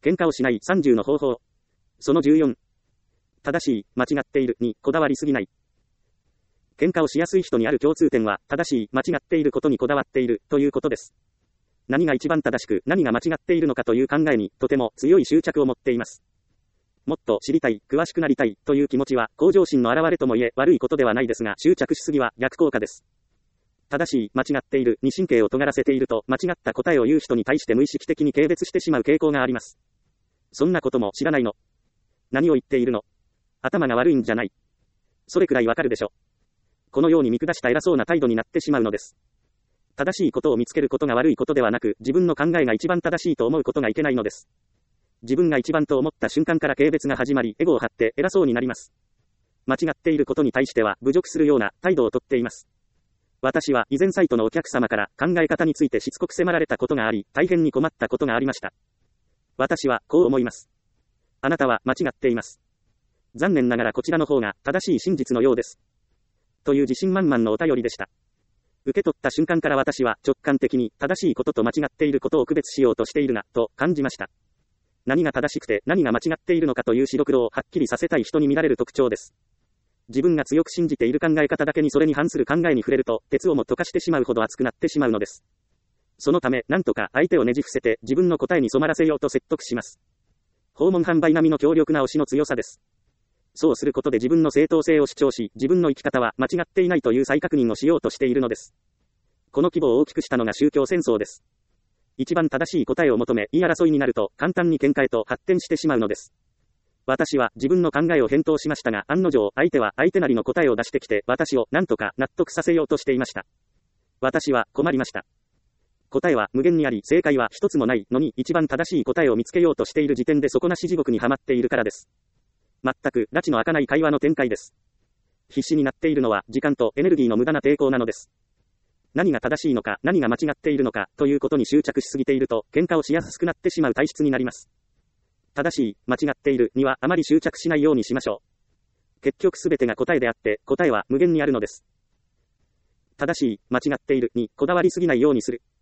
喧嘩をしない30の方法。その14。正しい、間違っているにこだわりすぎない。喧嘩をしやすい人にある共通点は、正しい、間違っていることにこだわっているということです。何が一番正しく、何が間違っているのかという考えに、とても強い執着を持っています。もっと知りたい、詳しくなりたいという気持ちは、向上心の表れともいえ、悪いことではないですが、執着しすぎは逆効果です。正しい、間違っているに神経を尖らせていると、間違った答えを言う人に対して無意識的に軽蔑してしまう傾向があります。そんなことも知らないの？何を言っているの？頭が悪いんじゃない？それくらいわかるでしょ。このように見下した偉そうな態度になってしまうのです。正しいことを見つけることが悪いことではなく、自分の考えが一番正しいと思うことがいけないのです。自分が一番と思った瞬間から軽蔑が始まり、エゴを張って偉そうになります。間違っていることに対しては侮辱するような態度をとっています。私は以前サイトのお客様から考え方についてしつこく迫られたことがあり、大変に困ったことがありました。私はこう思います。あなたは間違っています。残念ながらこちらの方が正しい真実のようです。という自信満々のお便りでした。受け取った瞬間から私は直感的に正しいことと間違っていることを区別しようとしているな、と感じました。何が正しくて何が間違っているのかという白黒をはっきりさせたい人に見られる特徴です。自分が強く信じている考え方だけにそれに反する考えに触れると、鉄をも溶かしてしまうほど熱くなってしまうのです。そのため、なんとか相手をねじ伏せて自分の答えに染まらせようと説得します。訪問販売並みの強力な推しの強さです。そうすることで自分の正当性を主張し、自分の生き方は間違っていないという再確認をしようとしているのです。この規模を大きくしたのが宗教戦争です。一番正しい答えを求め、言い争いになると、簡単に喧嘩へと発展してしまうのです。私は自分の考えを返答しましたが、案の定、相手は相手なりの答えを出してきて、私を何とか納得させようとしていました。私は困りました。答えは無限にあり、正解は一つもないのに、一番正しい答えを見つけようとしている時点で底なし地獄にはまっているからです。全く、埒の明かない会話の展開です。必死になっているのは、時間とエネルギーの無駄な抵抗なのです。何が正しいのか、何が間違っているのか、ということに執着しすぎていると、喧嘩をしやすくなってしまう体質になります。正しい、間違っているにはあまり執着しないようにしましょう。結局すべてが答えであって、答えは無限にあるのです。正しい、間違っているにこだわりすぎないようにする。